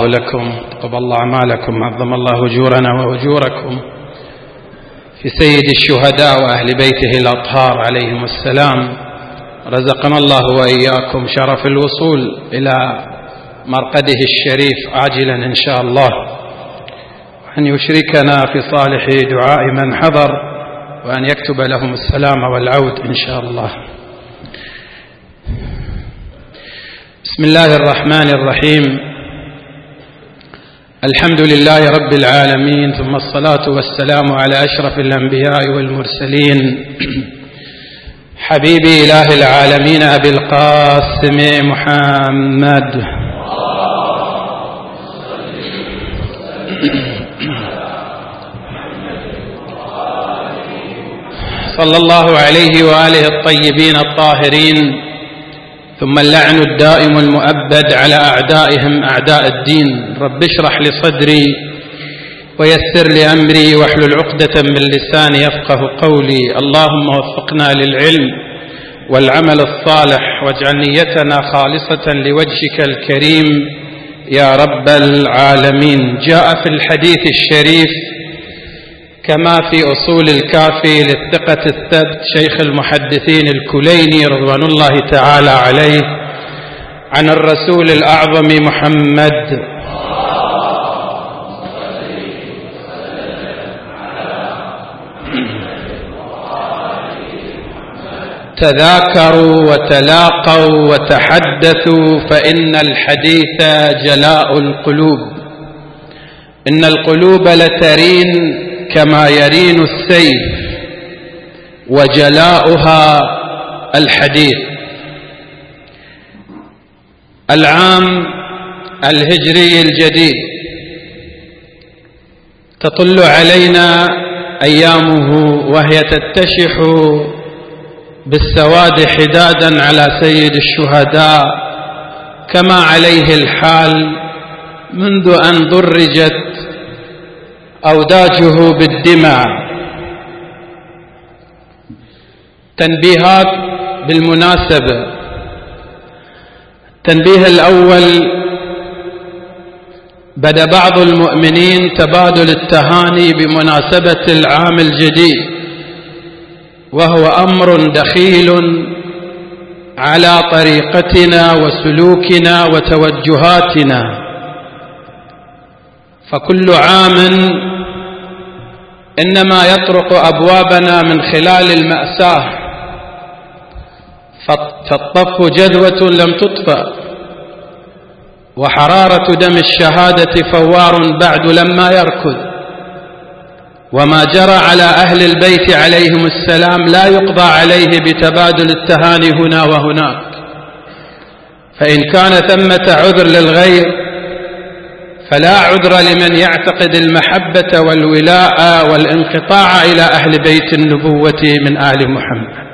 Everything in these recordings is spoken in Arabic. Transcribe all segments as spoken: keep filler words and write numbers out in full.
لكم، تقبل الله أعمالكم، عظم الله أجورنا وأجوركم في سيد الشهداء وأهل بيته الأطهار عليهم السلام. رزقنا الله وإياكم شرف الوصول إلى مرقده الشريف عاجلا إن شاء الله، وأن يشركنا في صالح دعاء من حضر، وأن يكتب لهم السلام والعود إن شاء الله. بسم الله الرحمن الرحيم. الحمد لله رب العالمين، ثم الصلاة والسلام على أشرف الأنبياء والمرسلين، حبيب إله العالمين أبي القاسم محمد صلى الله عليه وآله الطيبين الطاهرين، ثم اللعن الدائم المؤبد على أعدائهم أعداء الدين. رب اشرح لي صدري ويسر لي أمري واحلل عقدة من لساني يفقه قولي. اللهم وفقنا للعلم والعمل الصالح، واجعل نيتنا خالصة لوجهك الكريم يا رب العالمين. جاء في الحديث الشريف كما في أصول الكافي للثقة الثبت شيخ المحدثين الكليني رضوان الله تعالى عليه عن الرسول الأعظم محمد تذاكروا وتلاقوا وتحدثوا، فإن الحديث جلاء القلوب. إن القلوب لترين كما يرين السيف، وجلاؤها الحديث. العام الهجري الجديد تطل علينا أيامه وهي تتشح بالسواد حدادا على سيد الشهداء، كما عليه الحال منذ أن درجت أوداجه بالدماء. تنبيهات بالمناسبة. التنبيه الأول: بدأ بعض المؤمنين تبادل التهاني بمناسبة العام الجديد، وهو أمر دخيل على طريقتنا وسلوكنا وتوجهاتنا، فكل عام إنما يطرق أبوابنا من خلال المأساة، فالطف جذوة لم تطفأ، وحرارة دم الشهادة فوار بعد لما يركض، وما جرى على أهل البيت عليهم السلام لا يقضى عليه بتبادل التهاني هنا وهناك. فإن كان ثمة عذر للغير فلا عذر لمن يعتقد المحبة والولاء والانقطاع إلى أهل بيت النبوة من آل محمد.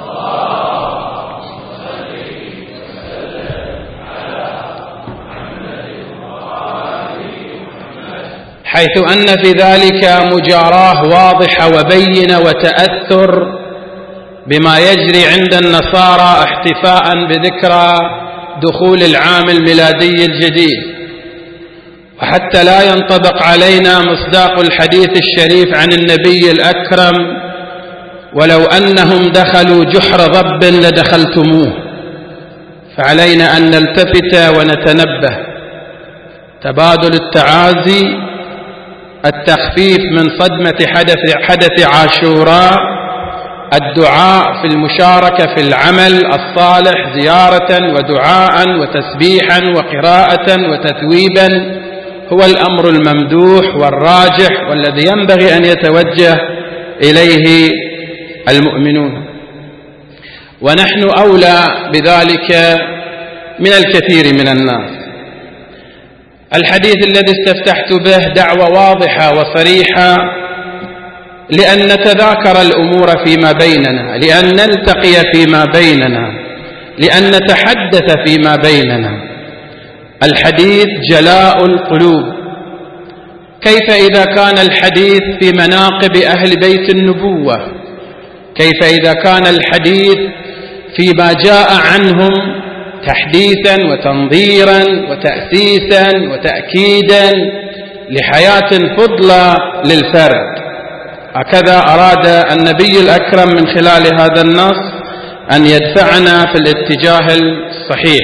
حيث أن في ذلك مجاراة واضحة وبينة وتأثر بما يجري عند النصارى احتفاء بذكرى دخول العام الميلادي الجديد، وحتى لا ينطبق علينا مصداق الحديث الشريف عن النبي الأكرم: ولو أنهم دخلوا جحر ضب لدخلتموه. فعلينا أن نلتفت ونتنبه. تبادل التعازي، التخفيف من صدمة حدث, حدث عاشوراء، الدعاء في المشاركة في العمل الصالح زيارة ودعاء وتسبيحا وقراءة وتثويبا هو الأمر الممدوح والراجح، والذي ينبغي أن يتوجه إليه المؤمنون، ونحن أولى بذلك من الكثير من الناس. الحديث الذي استفتحت به دعوة واضحة وصريحة لأن نتذاكر الأمور فيما بيننا، لأن نلتقي فيما بيننا، لأن نتحدث فيما بيننا. الحديث جلاء القلوب. كيف إذا كان الحديث في مناقب أهل بيت النبوة؟ كيف إذا كان الحديث فيما جاء عنهم تحديثا وتنظيرا وتأسيسا وتأكيدا لحياة فضلى للفرد. هكذا أراد النبي الأكرم من خلال هذا النص أن يدفعنا في الاتجاه الصحيح.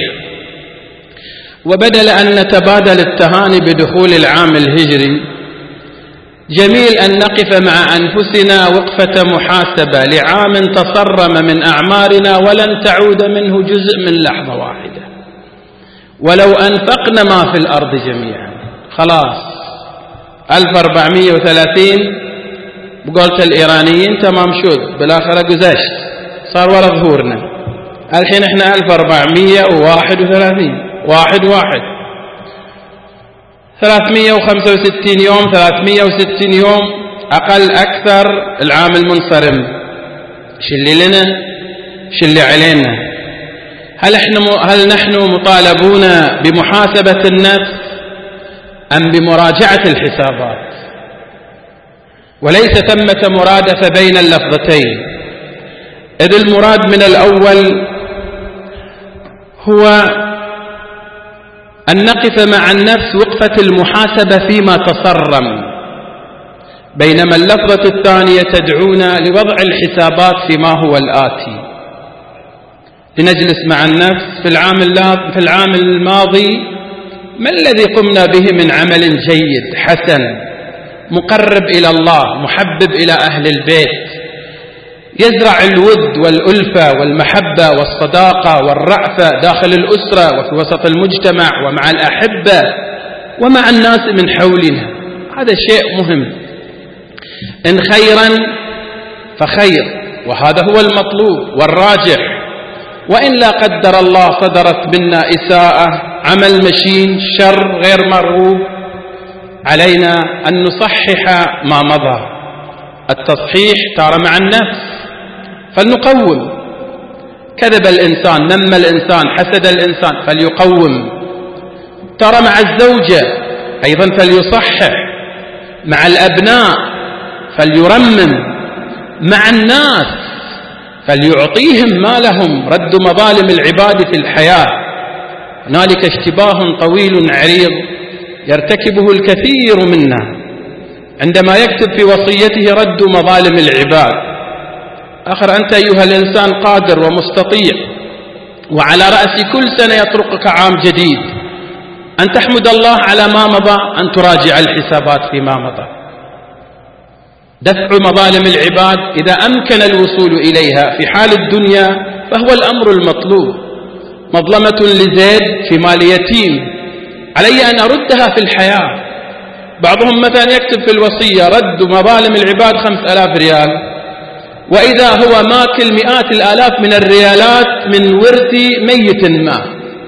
وبدل أن نتبادل التهاني بدخول العام الهجري، جميل أن نقف مع أنفسنا وقفة محاسبة لعام تصرم من أعمارنا ولن تعود منه جزء من لحظة واحدة. ولو أنفقنا ما في الأرض جميعا، خلاص ألف وأربعمائة وثلاثين بقولة الإيرانيين تمام شد بالآخرة قزشت، صار ورا ظهورنا. الحين احنا ألف وأربعمائة وواحد وثلاثين، واحد واحد ثلاثمائة وخمسة وستين يوم، ثلاثمائة وستين يوم أقل أكثر العام المنصرم. ايش اللي لنا ايش اللي علينا؟ هل, احنا هل نحن مطالبون بمحاسبة النفس أم بمراجعة الحسابات؟ وليس ثمة مرادفة بين اللفظتين، إذ المراد من الأول هو أن نقف مع النفس وقفة المحاسبة فيما تصرم، بينما اللفظة الثانية تدعونا لوضع الحسابات فيما هو الآتي. لنجلس مع النفس في العام في العام الماضي، ما الذي قمنا به من عمل جيد حسن مقرب إلى الله محبب إلى أهل البيت، يزرع الود والألفة والمحبة والصداقة والرأفة داخل الأسرة وفي وسط المجتمع ومع الأحبة ومع الناس من حولنا. هذا شيء مهم. إن خيرا فخير، وهذا هو المطلوب والراجح. وإن لا قدر الله صدرت منا إساءة، عمل مشين، شر غير مرغوب، علينا أن نصحح ما مضى. التصحيح تارة مع النفس، فلنقوم. كذب الإنسان، نم الإنسان، حسد الإنسان، فليقوم. ترى مع الزوجة أيضا فليصحح، مع الأبناء فليرمم، مع الناس فليعطيهم ما لهم، رد مظالم العباد في الحياة. هنالك اشتباه طويل عريض يرتكبه الكثير منا عندما يكتب في وصيته رد مظالم العباد. آخر أنت أيها الإنسان قادر ومستطيع، وعلى رأس كل سنة يطرقك عام جديد، أن تحمد الله على ما مضى، أن تراجع الحسابات فيما مضى. دفع مظالم العباد إذا أمكن الوصول إليها في حال الدنيا فهو الأمر المطلوب. مظلمة لزيد في مال يتيم، علي أن أردها في الحياة. بعضهم مثلا يكتب في الوصية رد مظالم العباد خمس ألاف ريال، وإذا هو ماكل مئات الآلاف من الريالات من ورث ميت ما،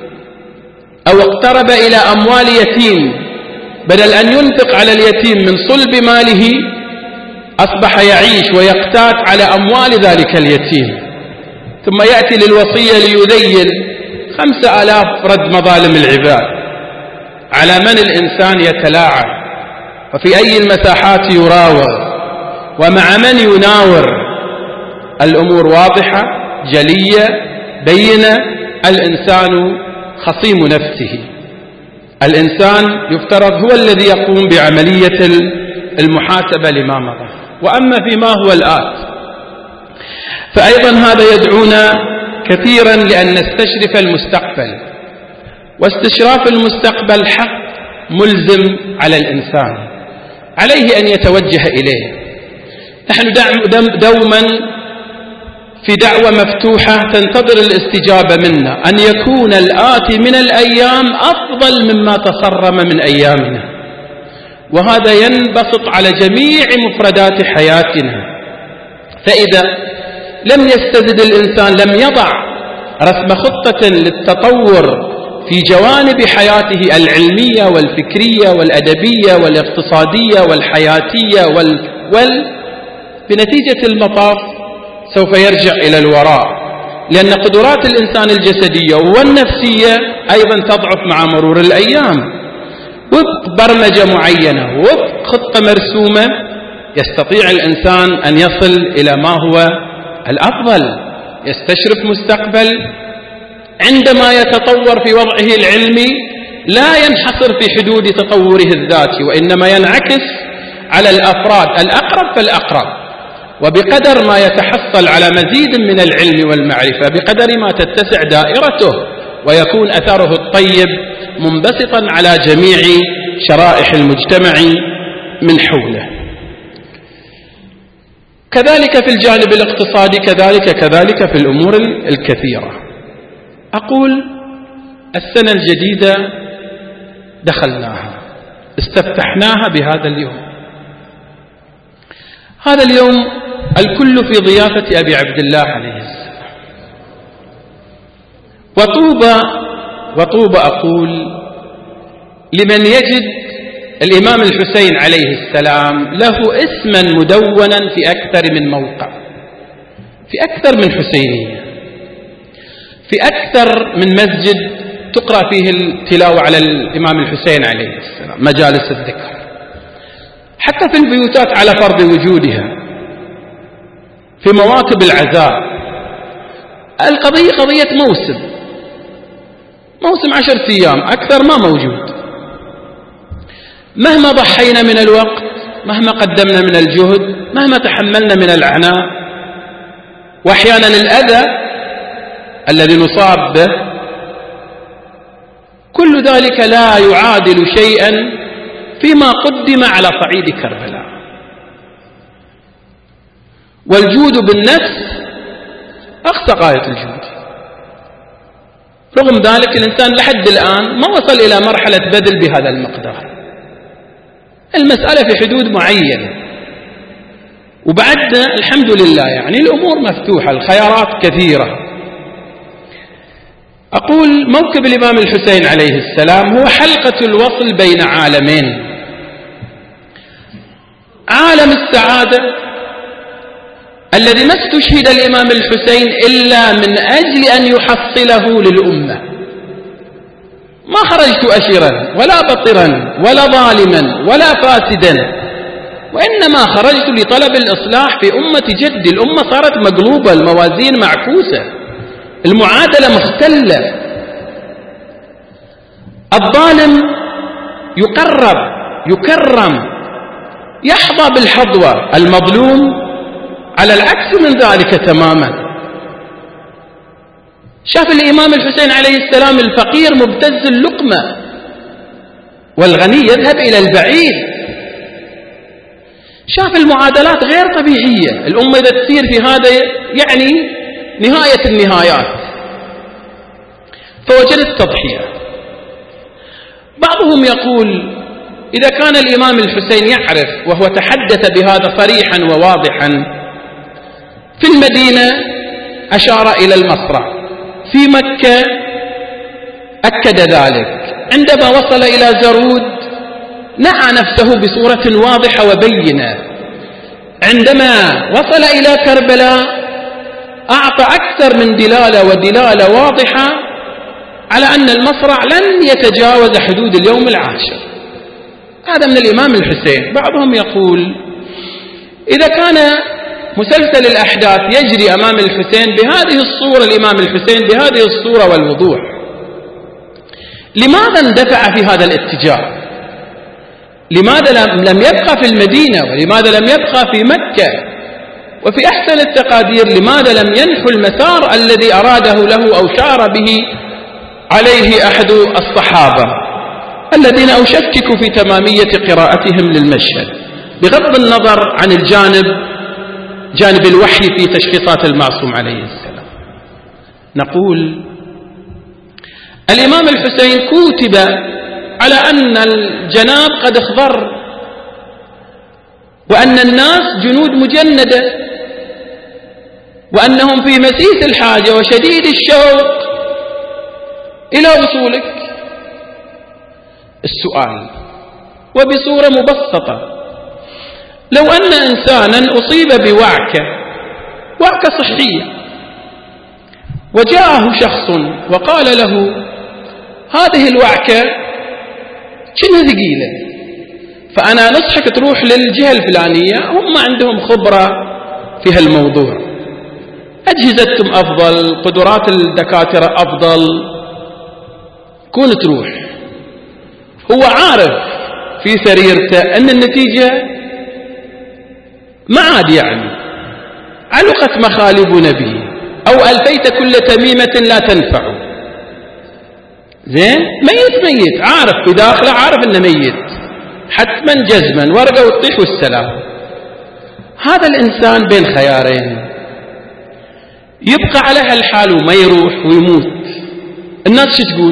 أو اقترب إلى أموال يتيم، بدل أن ينفق على اليتيم من صلب ماله أصبح يعيش ويقتات على أموال ذلك اليتيم، ثم يأتي للوصية ليذيل خمسة آلاف رد مظالم العباد. على من الإنسان يتلاعب، وفي أي المساحات يراوغ، ومع من يناور؟ الأمور واضحة جلية بينة. الإنسان خصيم نفسه، الإنسان يفترض هو الذي يقوم بعملية المحاسبة لما مضى. وأما فيما هو الآت فأيضا هذا يدعونا كثيرا لأن نستشرف المستقبل، واستشراف المستقبل حق ملزم على الإنسان، عليه أن يتوجه إليه. نحن دوما في دعوة مفتوحة تنتظر الاستجابة منا، أن يكون الآتي من الأيام أفضل مما تصرم من أيامنا، وهذا ينبسط على جميع مفردات حياتنا. فإذا لم يستزد الإنسان، لم يضع رسم خطة للتطور في جوانب حياته العلمية والفكرية والأدبية والاقتصادية والحياتية وال... وال... بنتيجة المطاف سوف يرجع إلى الوراء، لأن قدرات الإنسان الجسدية والنفسية أيضا تضعف مع مرور الأيام. وفق برمجة معينة، وفق خطة مرسومة، يستطيع الإنسان أن يصل إلى ما هو الأفضل، يستشرف مستقبل عندما يتطور في وضعه العلمي لا ينحصر في حدود تطوره الذاتي، وإنما ينعكس على الأفراد الأقرب فالأقرب، وبقدر ما يتحصل على مزيد من العلم والمعرفة بقدر ما تتسع دائرته ويكون أثره الطيب منبسطا على جميع شرائح المجتمع من حوله. كذلك في الجانب الاقتصادي، كذلك كذلك في الأمور الكثيرة. أقول السنة الجديدة دخلناها، استفتحناها بهذا اليوم. هذا اليوم الكل في ضيافة أبي عبد الله عليه السلام، وطوبى وطوبى أقول لمن يجد الإمام الحسين عليه السلام له اسما مدونا في أكثر من موقع، في أكثر من حسينية، في أكثر من مسجد تقرأ فيه التلاوة على الإمام الحسين عليه السلام، مجالس الذكر، حتى في البيوتات على فرض وجودها، في مواكب العزاء. القضية قضية موسم، موسم عشرة أيام، أكثر ما موجود. مهما ضحينا من الوقت، مهما قدمنا من الجهد، مهما تحملنا من العناء وأحيانا الأذى الذي نصاب به، كل ذلك لا يعادل شيئا فيما قدم على صعيد كربلاء. والجود بالنفس أقصى غاية الجود. رغم ذلك الإنسان لحد الآن ما وصل إلى مرحلة بذل بهذا المقدار. المسألة في حدود معينة، وبعدنا الحمد لله يعني الأمور مفتوحة، الخيارات كثيرة. أقول موكب الإمام الحسين عليه السلام هو حلقة الوصل بين عالمين: عالم السعادة الذي ما استشهد الإمام الحسين إلا من أجل أن يحصله للأمة. ما خرجت أشرا ولا بطرا ولا ظالما ولا فاسدا، وإنما خرجت لطلب الإصلاح في أمة جدي. الأمة صارت مقلوبة، الموازين معكوسة، المعادلة مختلة. الظالم يقرب يكرم يحظى بالحظوة، المظلوم على العكس من ذلك تماما. شاف الإمام الحسين عليه السلام الفقير مبتز اللقمة والغني يذهب إلى البعيد. شاف المعادلات غير طبيعية. الأمة إذا تسير في هذا يعني نهاية النهايات، فوجد التضحية. بعضهم يقول إذا كان الإمام الحسين يعرف، وهو تحدث بهذا صريحا وواضحا، في المدينة أشار إلى المصرع، في مكة أكد ذلك، عندما وصل إلى زرود نعى نفسه بصورة واضحة وبينة، عندما وصل إلى كربلاء أعطى أكثر من دلالة ودلالة واضحة على أن المصرع لن يتجاوز حدود اليوم العاشر. هذا من الإمام الحسين. بعضهم يقول إذا كان مسلسل الأحداث يجري أمام الحسين بهذه الصورة، الإمام الحسين بهذه الصورة والوضوح، لماذا اندفع في هذا الاتجاه؟ لماذا لم يبقى في المدينة؟ ولماذا لم يبقى في مكة؟ وفي أحسن التقادير لماذا لم ينحو المسار الذي أراده له أو شار به عليه أحد الصحابة الذين أشكك في تمامية قراءتهم للمشهد، بغض النظر عن الجانب جانب الوحي في تشخيصات المعصوم عليه السلام. نقول الإمام الحسين كتب على أن الجناب قد اخضر، وأن الناس جنود مجندة، وأنهم في مسيس الحاجة وشديد الشوق إلى وصولك. السؤال وبصورة مبسطة: لو أن إنسانا أصيب بوعكة، وعكة صحية، وجاءه شخص وقال له هذه الوعكة شنو ثقيلة، فأنا نصحك تروح للجهة الفلانية، هم عندهم خبرة في هالموضوع. أجهزتكم أفضل، قدرات الدكاترة أفضل، كون تروح. هو عارف في سريرته أن النتيجة ما عاد يعني علقت مخالب به، أو ألفيت كل تميمة لا تنفع. زين، ميت ميت، عارف في داخله، عارف أنه ميت حتما جزما، ورقة وتطيح والسلام. هذا الإنسان بين خيارين، يبقى على هالحال وما يروح ويموت. الناس شو تقول؟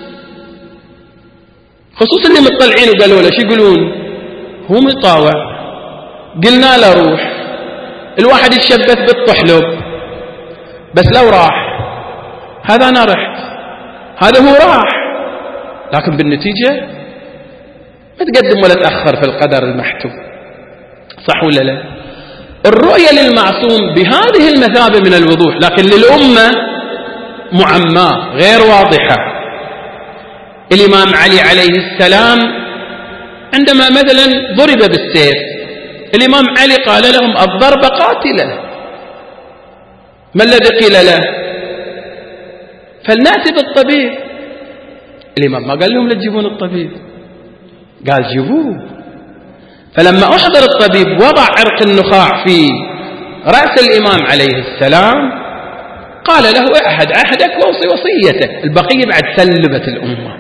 خصوصا اللي مطلعين وقالوا له شو يقولون؟ هو مطاوع، قلنا له روح. الواحد يتشبث بالطحلب، بس لو راح هذا أنا رحت، هذا هو راح، لكن بالنتيجة ما تقدم ولا تأخر في القدر المحتوم. صح ولا لا؟ الرؤية للمعصوم بهذه المثابة من الوضوح، لكن للأمة معماة غير واضحة. الإمام علي عليه السلام عندما مثلا ضرب بالسيف، الإمام علي قال لهم الضرب قاتلة. ما الذي قيل له؟ فلنأتي بالطبيب. الإمام ما قال لهم لا تجيبون الطبيب، قال جيبوه. فلما أحضر الطبيب وضع عرق النخاع في رأس الإمام عليه السلام، قال له اعهد عهدك ووصي وصيتك. البقية بعد سلبت الأمة.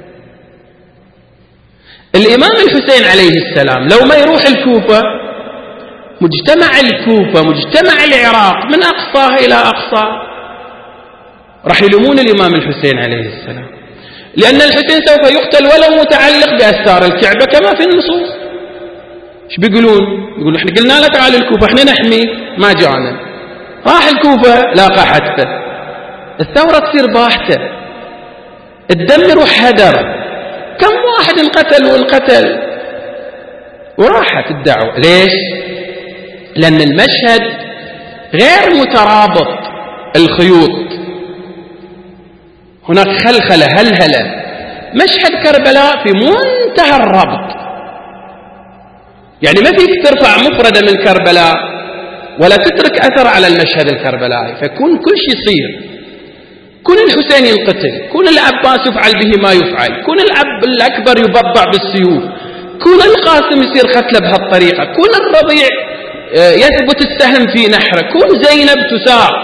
الإمام الحسين عليه السلام لو ما يروح الكوفة، مجتمع الكوفة مجتمع العراق من أقصاه إلى أقصى راح يلومون الإمام الحسين عليه السلام، لأن الحسين سوف يقتل ولو متعلق بأستار الكعبة كما في النصوص. ايش بيقولون؟ يقولون احنا قلنا له تعال الكوفة، احنا نحمي، ما جانا. راح الكوفة لاقى حتفه، الثورة تصير باحته، الدم يروح هدر، كم واحد انقتل وانقتل، وراحت الدعوة. ليش؟ لأن المشهد غير مترابط الخيوط، هناك خلخلة هلهلة. مشهد كربلاء في منتهى الربط، يعني ما فيك ترفع مفردة من كربلاء ولا تترك أثر على المشهد الكربلائي. فكون كل شيء يصير، كون الحسين ينقتل، كون العباس يفعل به ما يفعل، كون الأب الأكبر يبضع بالسيوف، كون القاسم يصير قتله بهالطريقة، كون الرضيع يثبت السهم في نحره، كون زينب تساق،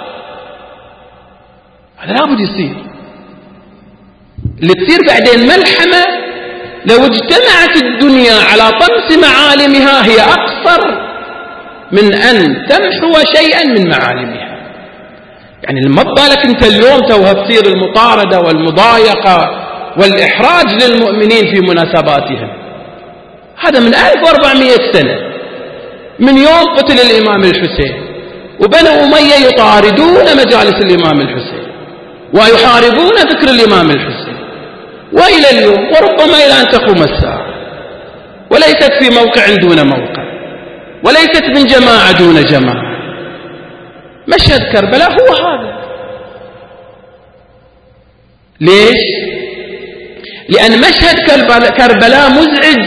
هذا لابد يصير. اللي تصير بعدين ملحمة لو اجتمعت الدنيا على طمس معالمها هي أقصر من أن تمحو شيئا من معالمها. يعني لما بالك أنت اليوم توها تصير المطاردة والمضايقة والإحراج للمؤمنين في مناسباتهم، هذا من ألف وأربعمائة سنة، من يوم قتل الإمام الحسين وبنو أمية يطاردون مجالس الإمام الحسين ويحاربون ذكر الإمام الحسين، وإلى اليوم وربما إلى أن تقوم الساعة، وليست في موقع دون موقع، وليست من جماعة دون جماعة. مشهد كربلاء هو هذا. ليش؟ لأن مشهد كربلاء مزعج.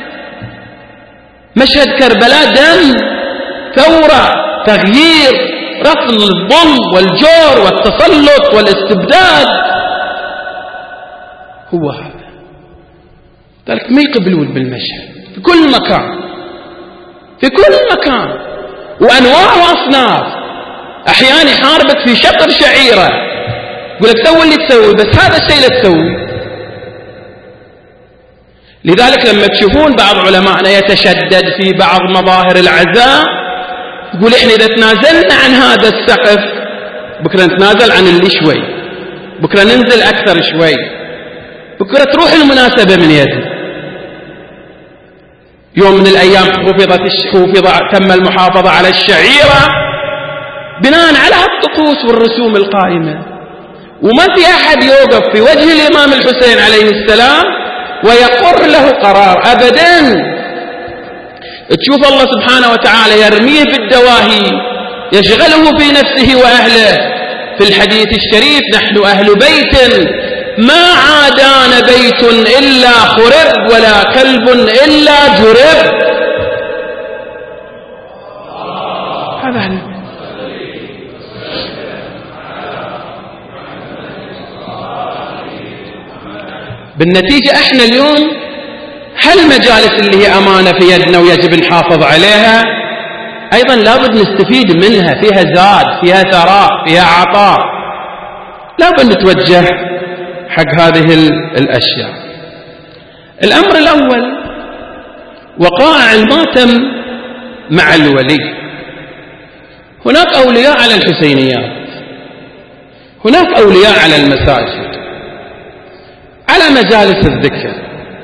مشهد كربلاء دم، ثورة، تغيير، رفض الظلم والجور والتسلط والاستبداد، هو هذا. ذلك ما يقبلون بالمشهد في كل مكان، في كل مكان، وأنواع وأصناف. أحيانا يحاربك في شطر شعيرة، يقول لك سوي اللي تسوي، بس هذا الشيء لا تسوي. لذلك لما تشوفون بعض علماءنا يتشدد في بعض مظاهر العزاء، يقول إحنا إذا تنازلنا عن هذا السقف بكرة نتنازل عن اللي شوي، بكرة ننزل أكثر شوي، بكرة تروح المناسبة من يدي. يوم من الأيام خفضت خفض تم المحافظة على الشعيرة بناء على الطقوس والرسوم القائمة، وما في أحد يوقف في وجه الإمام الحسين عليه السلام ويقر له قرار أبدا. تشوف الله سبحانه وتعالى يرميه بالدواهي، يشغله في نفسه وأهله. في الحديث الشريف نحن أهل بيت ما عادان بيت إلا خرب ولا كلب إلا جرب. هذا بالنتيجة احنا اليوم هالمجالس اللي هي أمانة في يدنا ويجب نحافظ عليها أيضا لابد نستفيد منها، فيها زاد، فيها ثراء، فيها عطاء، لابد نتوجه حق هذه الأشياء. الأمر الأول وقائع الماتم مع الولي. هناك أولياء على الحسينيات، هناك أولياء على المساجد، على مجالس الذكر.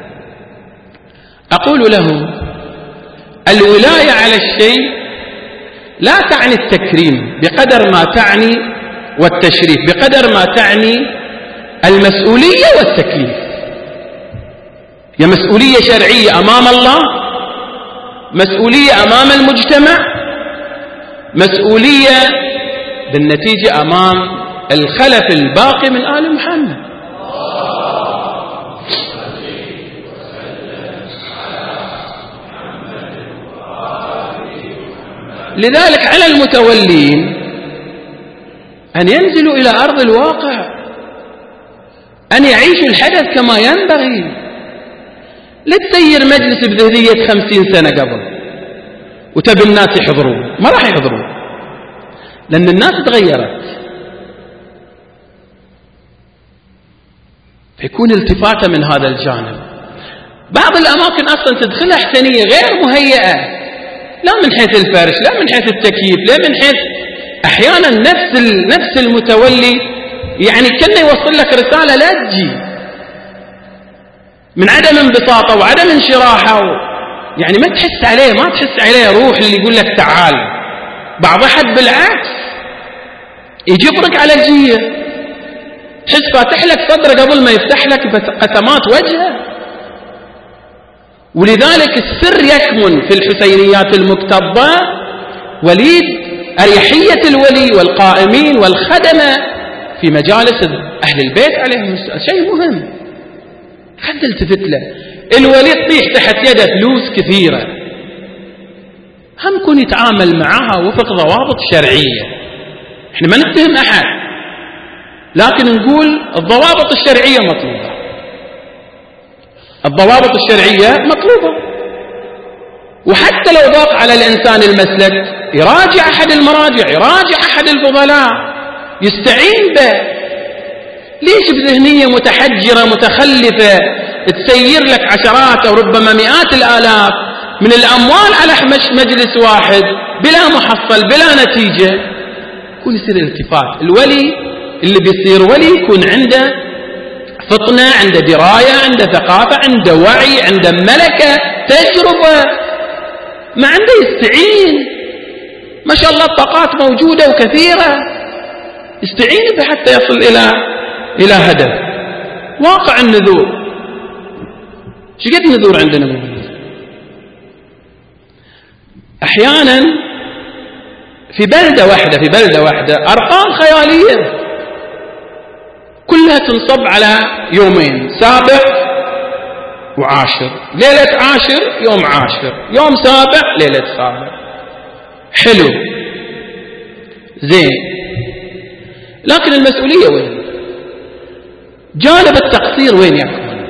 أقول لهم الولاية على الشيء لا تعني التكريم بقدر ما تعني والتشريف بقدر ما تعني المسؤولية والتكليف. هي مسؤولية شرعية أمام الله، مسؤولية أمام المجتمع، مسؤولية بالنتيجة أمام الخلف الباقي من آل محمد. لذلك على المتولين أن ينزلوا إلى أرض الواقع، أن يعيشوا الحدث كما ينبغي. لا تسير مجلس بذهنية خمسين سنة قبل وتبي الناس يحضرون، ما راح يحضرون لأن الناس تغيرت. فيكون التفاتة من هذا الجانب. بعض الأماكن أصلا تدخلها حسنية غير مهيئة، لا من حيث الفرش، لا من حيث التكييف، لا من حيث أحيانا نفس نفس المتولي يعني كأنه يوصل لك رسالة لا تجي من عدم انبساطه وعدم انشراحه، يعني ما تحس عليه ما تحس عليه روح اللي يقول لك تعال. بعض أحد بالعكس يجبرك على الجية، تحس فاتح لك صدره قبل ما يفتح لك قسمات وجهه. ولذلك السر يكمن في الحسينيات المكتظة وليد أريحية الولي والقائمين والخدمة في مجالس أهل البيت عليهم السلام. شيء مهم خد التفت له. الولي تطيح تحت يده فلوس كثيرة، هم يكون يتعامل معها وفق ضوابط شرعية. احنا ما نتهم أحد، لكن نقول الضوابط الشرعية مطلوبة، الضوابط الشرعية مطلوبة. وحتى لو ضاق على الإنسان المسلك يراجع أحد المراجع، يراجع أحد الفضلاء، يستعين به. ليش بذهنية متحجرة متخلفة تسير لك عشرات أو ربما مئات الآلاف من الأموال على مجلس واحد بلا محصل بلا نتيجة؟ يكون يصير الالتفات. الولي اللي بيصير ولي يكون عنده فطنة، عنده دراية، عنده ثقافة، عنده وعي، عنده ملكة، تجربة، ما عنده يستعين. ما شاء الله الطاقات موجودة وكثيرة، يستعين به حتى يصل إلى إلى هدف. واقع النذور، شقد نذور عندنا موجود؟ أحيانا في بلدة واحدة في بلدة واحدة أرقام خيالية كلها تنصب على يومين، سابع وعاشر، ليلة عاشر يوم عاشر، يوم سابع ليلة سابع. حلو زين، لكن المسؤولية وين؟ جانب التقصير وين يكمن؟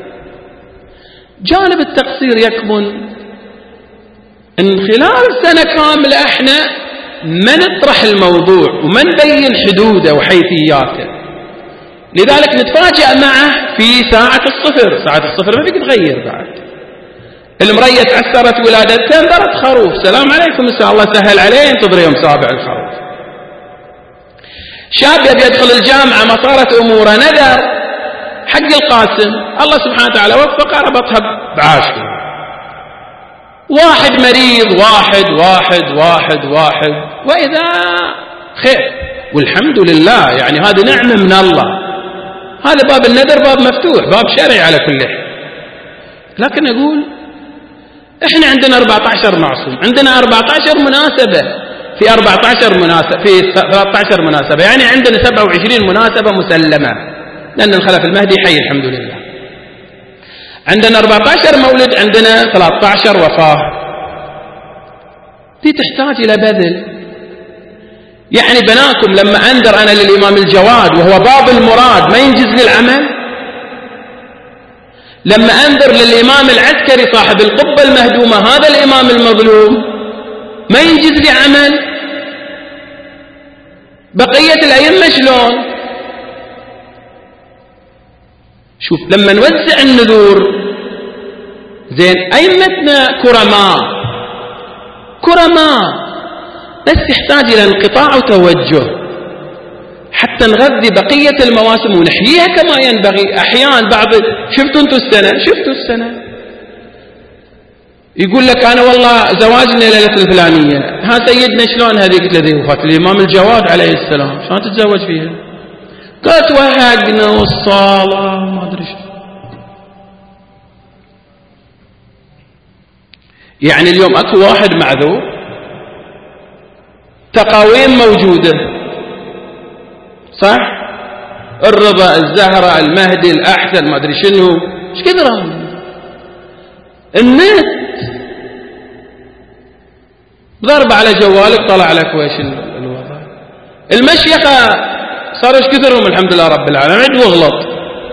جانب التقصير يكمن ان خلال سنة كاملة احنا ما نطرح الموضوع وما نبين حدوده وحيثياته. لذلك نتفاجأ معه في ساعة الصفر. ساعة الصفر ما فيك تغير بعد. المرية تعثرت ولادتها، انذرت خروف، سلام عليكم ان شاء الله سهل عليه، انتظر يوم سابع الخروف. شاب يبي يدخل الجامعة ما صارت اموره، نذر حق القاسم، الله سبحانه وتعالى وفقه ربطها بعاشر. واحد مريض، واحد واحد واحد واحد، وإذا خير والحمد لله، يعني هذه نعمة من الله. هذا باب النذر باب مفتوح، باب شرعي على كل حال. لكن أقول إحنا عندنا أربعة عشر معصوم، عندنا أربعة عشر مناسبة، في أربعة عشر مناسبة، في ثلاثة عشر مناسبة، يعني عندنا سبعة وعشرين مناسبة مسلمة، لأن الخلف المهدي حي الحمد لله. عندنا أربعة عشر مولد، عندنا ثلاثة عشر وفاة. دي تحتاج إلى بذل. يعني بناكم لما أنذر أنا للإمام الجواد وهو باب المراد ما ينجز لي العمل؟ لما أنذر للإمام العسكري صاحب القبة المهدومة هذا الإمام المظلوم ما ينجز لي عمل. بقية الأئمة شلون؟ شوف لما نوزع النذور زين أئمتنا كرماء كرماء بس يحتاج إلى انقطاع وتوجه حتى نغذي بقية المواسم ونحييها كما ينبغي. أحيانا بعض شفتوا أنتوا السنة شفتوا السنة يقول لك أنا والله زواجنا ليلة الفلانية ها سيدنا شلون هذه؟ قلت له ذي وفاة الإمام الجواد عليه السلام شلون تتزوج فيها؟ قالت وهقنا والصلاة ما أدري شو. يعني اليوم أكو واحد معذور تقاويم موجودة صح؟ الرضا الزهرة المهدي الأحسن ما أدري شنو ايش كثرهم النت ضرب على جوالك طلع لك ويش الوضع. المشيخة صاروا ايش كثرهم الحمد لله رب العالمين. عد واغلط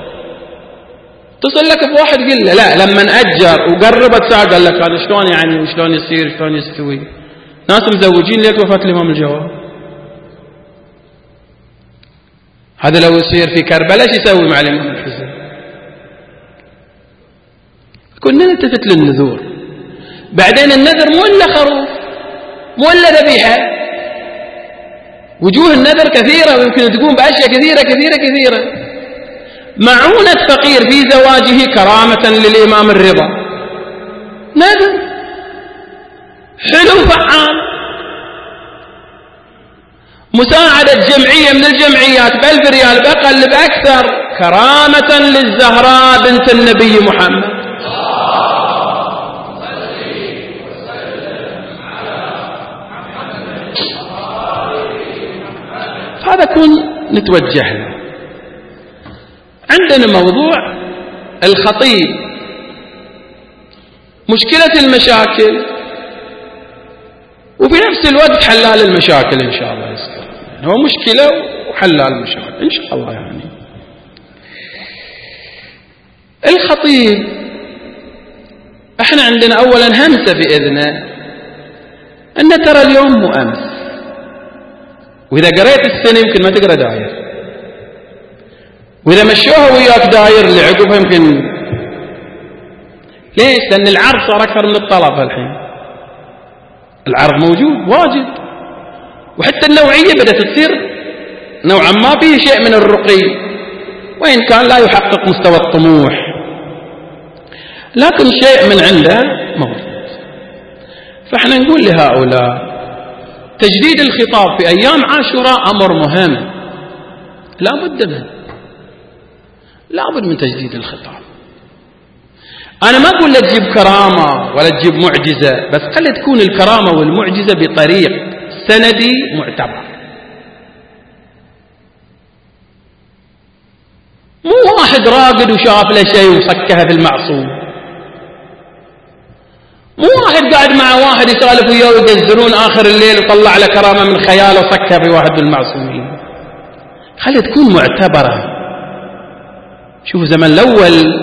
تصل لك بواحد قل له لا لما نأجر وقربت ساعة قال لك هذا شلون يعني وشلون يصير شلون يستوي. ناس مزوجين ليت وفاة الإمام الجواد. هذا لو يصير في كربلاء ايش يسوي مع الإمام الحسين؟ كنا نلتفت للنذور. بعدين النذر مو إلا خروف مو إلا ذبيحة. وجوه النذر كثيرة ويمكن تقوم بأشياء كثيرة كثيرة كثيرة. معونة فقير في زواجه كرامة للإمام الرضا نذر حلو فعال. مساعدة جمعية من الجمعيات بألف ريال بأقل بأكثر كرامة للزهراء بنت النبي محمد. هذا كن نتوجه له. عندنا موضوع الخطيب مشكلة المشاكل وفي نفس الوقت حلال المشاكل إن شاء الله يذكر. هو مشكلة وحلال المشاكل إن شاء الله. يعني الخطيب احنا عندنا أولا همسة في إذنه أن ترى اليوم مو أمس. وإذا قريت السنة يمكن ما تقرأ داير. وإذا مشوها وياك داير اللي عقبها يمكن. ليش؟ لأن العرض صار أكثر من الطلب الحين. العرض موجود واجد وحتى النوعية بدأت تصير نوعا ما فيه شيء من الرقي وإن كان لا يحقق مستوى الطموح لكن شيء من عنده موجود. فإحنا نقول لهؤلاء تجديد الخطاب في أيام عاشوراء أمر مهم لا بد منه لا بد من تجديد الخطاب. أنا ما أقول لا تجيب كرامة ولا تجيب معجزة بس خلي تكون الكرامة والمعجزة بطريق سندي معتبر. مو واحد راقد وشاف له شيء وصكها في المعصوم. مو واحد قاعد مع واحد يسالف وياه ويدزرون آخر الليل وطلع له كرامة من خياله وصكها في واحد من المعصومين. خلي تكون معتبرة. شوفوا زمن الأول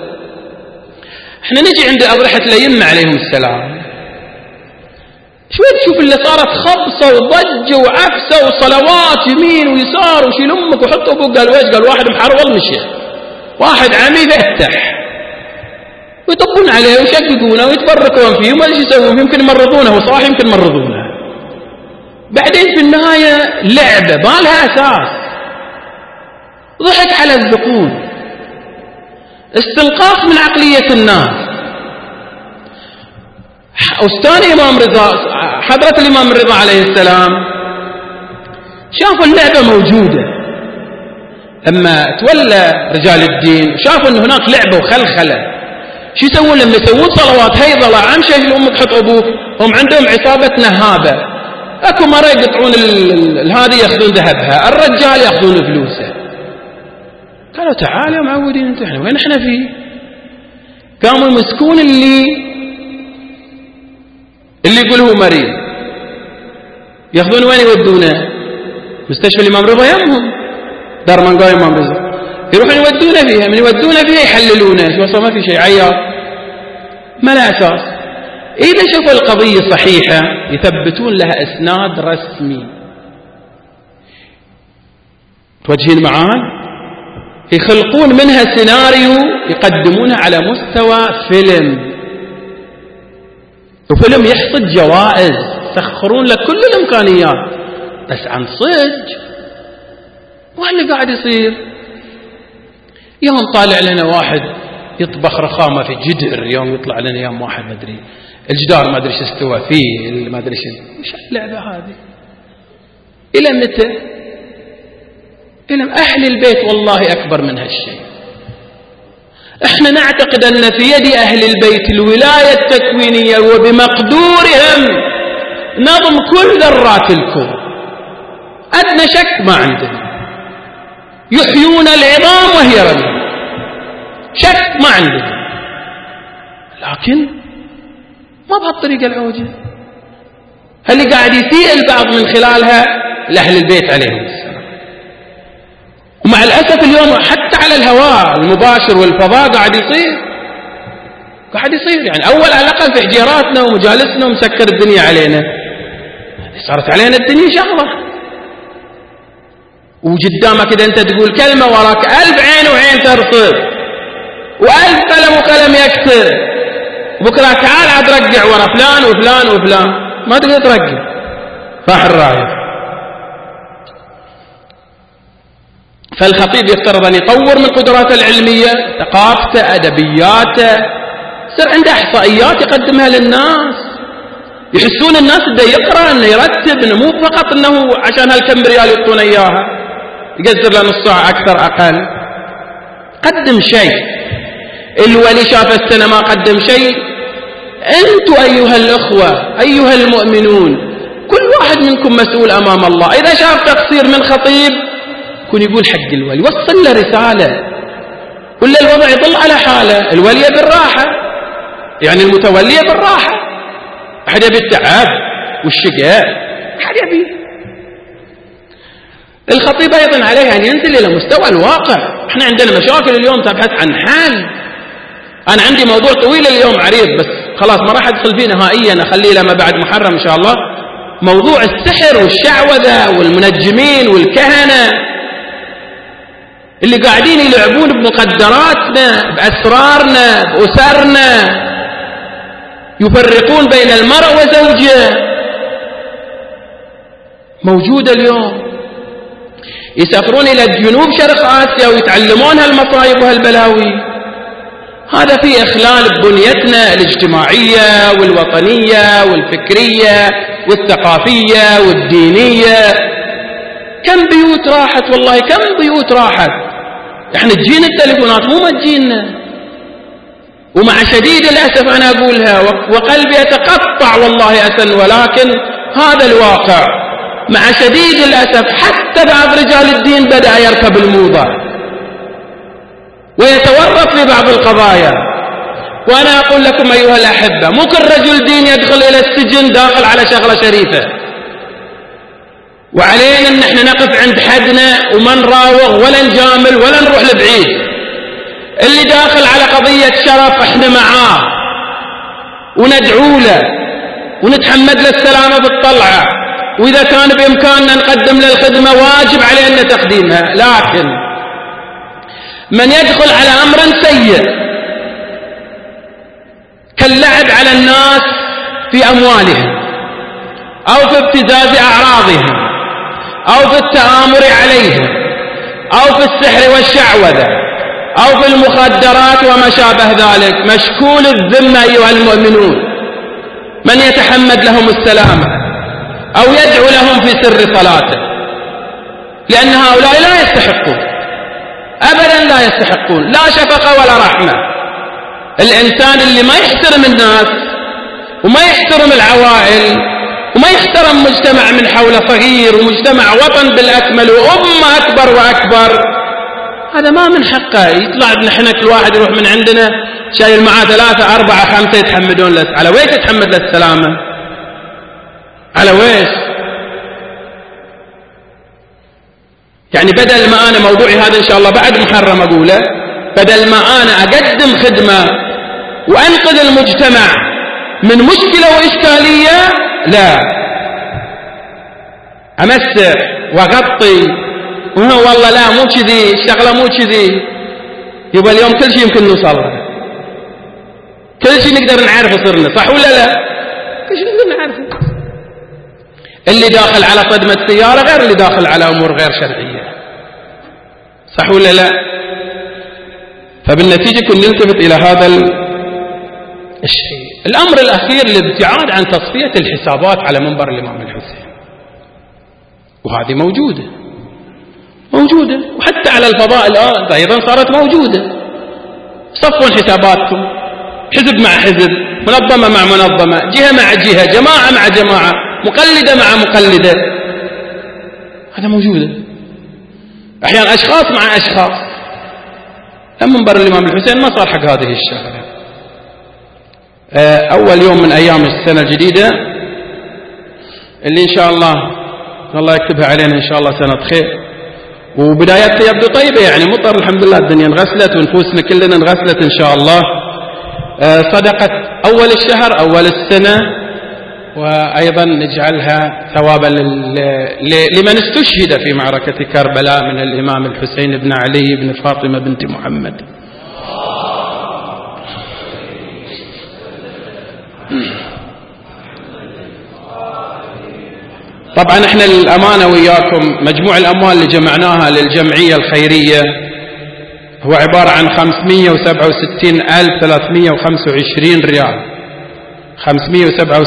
احنا نجي عند أضرحة الأئمة عليهم السلام شوي تشوف اللي صارت خبصة وضجة وعفسة وصلوات يمين ويسار وشيل أمك وحط أبوك. قال ويش؟ قال واحد محرول مشي واحد عمي فتح ويطبون عليه ويشققونه ويتفرقون فيه وما ايش يسوون. يمكن يمرضونه وصاحي يمكن يمرضونه. بعدين في النهاية لعبة ما لها أساس. ضحك على الذقون استنقاص من عقلية الناس. أستاذ الإمام رضا حضرة الإمام رضا عليه السلام شافوا اللعبة موجودة. لما تولى رجال الدين شافوا أن هناك لعبة وخلخلة. شو يسوون لما يسوون صلوات هيضلة عم شايل أمك حط أبوك؟ هم عندهم عصابة نهابة. أكو مرة يقطعون هذه يأخذون ذهبها الرجال يأخذون فلوسه. قالوا تعال يا معودين انتم احنا وين احنا فيه؟ قاموا يمسكون اللي اللي يقول هو مريض ياخذون وين يودونه؟ مستشفى الإمام رضا يمهم دار منقاي الإمام رضا. يروحون يودونه فيها، من يودونه فيها يحللونه، شو ما في شيء عيار، ما لا أساس. إذا شوفوا القضية صحيحة يثبتون لها إسناد رسمي. توجهين معاي؟ يخلقون منها سيناريو يقدمونها على مستوى فيلم، وفيلم يحصد جوائز، يسخرون لك كل الإمكانيات، بس عن صدق واللي قاعد يصير. يوم طالع لنا واحد يطبخ رخامة في جدر، يوم يطلع لنا يوم واحد ما أدري الجدار ما أدري شو استوى فيه، ما أدري شو. وش اللعبة هذه؟ إلى متى؟ إلى أهل البيت والله أكبر من هالشيء. احنا نعتقد أن في يد أهل البيت الولاية التكوينية وبمقدورهم نظم كل ذرات الكون، أدنى شك ما عندنا. يحيون العظام وهي رميم، شك ما عندنا، لكن ما بهالطريقة العوجة. اللي قاعد يسيء البعض من خلالها لأهل البيت عليهم السلام. ومع الأسف اليوم حتى على الهواء المباشر والفضاء قاعد يصير قاعد يصير يعني أول على الأقل في حجيراتنا ومجالسنا ومسكر الدنيا علينا، صارت علينا الدنيا شغلة. وقدامك إذا أنت تقول كلمة وراك ألف عين وعين ترصد، وألف قلم وقلم يكتب، وبكرة تعال عاد رجع ورا فلان وفلان وفلان، ما تقدر ترجع، راح الراية. فالخطيب يفترض أن يطور من قدراته العلمية، ثقافته، أدبياته، يصير عنده إحصائيات يقدمها للناس، يحسون الناس بده يقرأ، أنه يرتب، أنه مو فقط أنه عشان هالكم ريال يعطونه إياها يقدر له نص ساعة أكثر أقل. قدم شيء. الولي شاف السنة ما قدم شيء. أنتم أيها الأخوة أيها المؤمنون كل واحد منكم مسؤول أمام الله. إذا شاف تقصير من خطيب يكون يقول حق الولي، وصل له رسالة، ولا الوضع يضل على حاله. الولي بالراحة، يعني المتولية بالراحة، أحد يبي التعب والشقاء، أحد يبي. الخطيب أيضا عليه أن ينزل إلى مستوى الواقع. احنا عندنا مشاكل اليوم تبحث عن حل. أنا عندي موضوع طويل اليوم عريض، بس خلاص ما راح أدخل فيه نهائيا، أخليه لما بعد محرم إن شاء الله. موضوع السحر والشعوذة والمنجمين والكهنة اللي قاعدين يلعبون بمقدراتنا، بأسرارنا، بأسرنا، يفرقون بين المرء وزوجه، موجودة اليوم. يسافرون إلى جنوب شرق آسيا ويتعلمون هالمصايب وهالبلاوي. هذا فيه إخلال ببنيتنا الاجتماعية والوطنية والفكرية والثقافية والدينية. كم بيوت راحت والله، كم بيوت راحت. احنا تجينا التليفونات مو ما تجينا، ومع شديد الأسف أنا أقولها وقلبي يتقطع والله أسن، ولكن هذا الواقع. مع شديد الأسف حتى بعض رجال الدين بدأ يركب الموضة ويتورط في بعض القضايا. وأنا أقول لكم أيها الأحبة، مو كل رجل دين يدخل إلى السجن داخل على شغلة شريفة، وعلينا أن احنا نقف عند حدنا وما نراوغ ولا نجامل ولا نروح لبعيد. اللي داخل على قضية شرف احنا معاه وندعو له ونتحمد له السلامة بالطلعة، وإذا كان بإمكاننا نقدم له الخدمة واجب علينا تقديمها. لكن من يدخل على أمر سيء كاللعب على الناس في أموالهم، أو في ابتزاز أعراضهم، أو في التآمر عليهم، أو في السحر والشعوذة، أو في المخدرات وما شابه ذلك، مشكول الذمة أيها المؤمنون. من يتحمد لهم السلامة أو يدعو لهم في سر صلاته، لأن هؤلاء لا يستحقون أبدا، لا يستحقون لا شفقة ولا رحمة. الإنسان اللي ما يحترم الناس وما يحترم العوائل وما يحترم مجتمع من حوله صغير ومجتمع وطن بالأكمل وأمة أكبر وأكبر، هذا ما من حقه يطلع نحن كل واحد يروح من عندنا شايل معاه ثلاثة أربعة خمسة يتحمدون له. على ويش تتحمد له السلامة؟ على ويش؟ يعني بدل ما أنا موضوعي هذا إن شاء الله بعد محرم أقوله، بدل ما أنا أقدم خدمة وأنقذ المجتمع من مشكلة وإشكالية، لا أمسح وأغطي، وهو والله لا مو كذي الشغلة مو كذي. يبقى اليوم كل شيء يمكن نوصل له، كل شيء نقدر نعرفه صرنا، صح ولا لا؟ كل شيء نقدر نعرفه. اللي داخل على صدمة سيارة غير اللي داخل على أمور غير شرعية، صح ولا لا؟ فبالنتيجة كنا نلتفت إلى هذا الشيء. الأمر الأخير الابتعاد عن تصفية الحسابات على منبر الإمام الحسين، وهذه موجودة موجودة وحتى على الفضاء الآن أيضا صارت موجودة. صفوا حساباتكم، حزب مع حزب، منظمة مع منظمة، جهة مع جهة، جماعة مع جماعة، مقلدة مع مقلدة، هذا موجودة. أحيانا أشخاص مع أشخاص. منبر الإمام الحسين ما صار حق هذه الشغلة. أول يوم من أيام السنة الجديدة اللي إن شاء الله الله يكتبها علينا إن شاء الله سنة خير، وبدايتها يبدو طيبة، يعني مطر الحمد لله، الدنيا انغسلت ونفوسنا كلنا انغسلت إن شاء الله. صدقت أول الشهر أول السنة، وأيضا نجعلها ثوابا لمن استشهد في معركة كربلاء من الإمام الحسين بن علي بن فاطمة بنت محمد. طبعا احنا للأمانة وياكم مجموع الأموال اللي جمعناها للجمعية الخيرية هو عبارة عن خمسمئة وسبعة وستين ألف وثلاثمئة وخمسة وعشرين ريال، خمسمئة وسبعة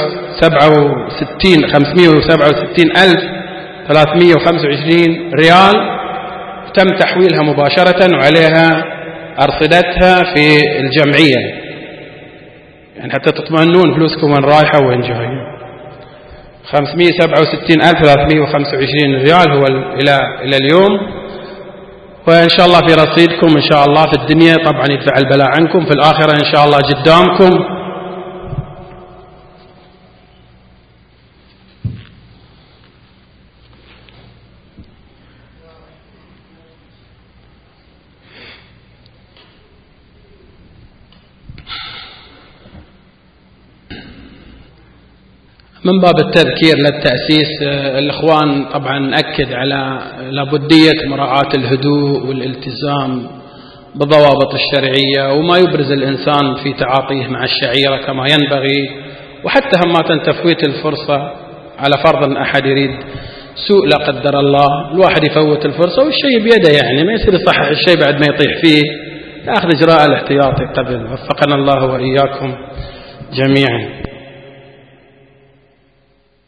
وستين ألف وثلاثمئة وخمسة وعشرين ريال، تم تحويلها مباشرة وعليها أرصدتها في الجمعية، يعني حتى تطمئنون فلوسكم وين رايحة وين جاية. خمسمئة وسبعة وستين ألف وثلاثمئة وخمسة وعشرين ريال هو إلى إلى اليوم، وإن شاء الله في رصيدكم إن شاء الله في الدنيا، طبعا يدفع البلاء عنكم، في الآخرة إن شاء الله قدامكم. من باب التذكير للتأسيس، الإخوان طبعا نأكد على لابدية مراعاة الهدوء والالتزام بالضوابط الشرعية، وما يبرز الإنسان في تعاطيه مع الشعيرة كما ينبغي، وحتى همات تفويت الفرصة على فرض أن أحد يريد سوء لا قدر الله، الواحد يفوت الفرصة والشيء بيده، يعني ما يصير يصحح الشيء بعد ما يطيح فيه، يأخذ إجراء الاحتياطي قبل. وفقنا الله وإياكم جميعا.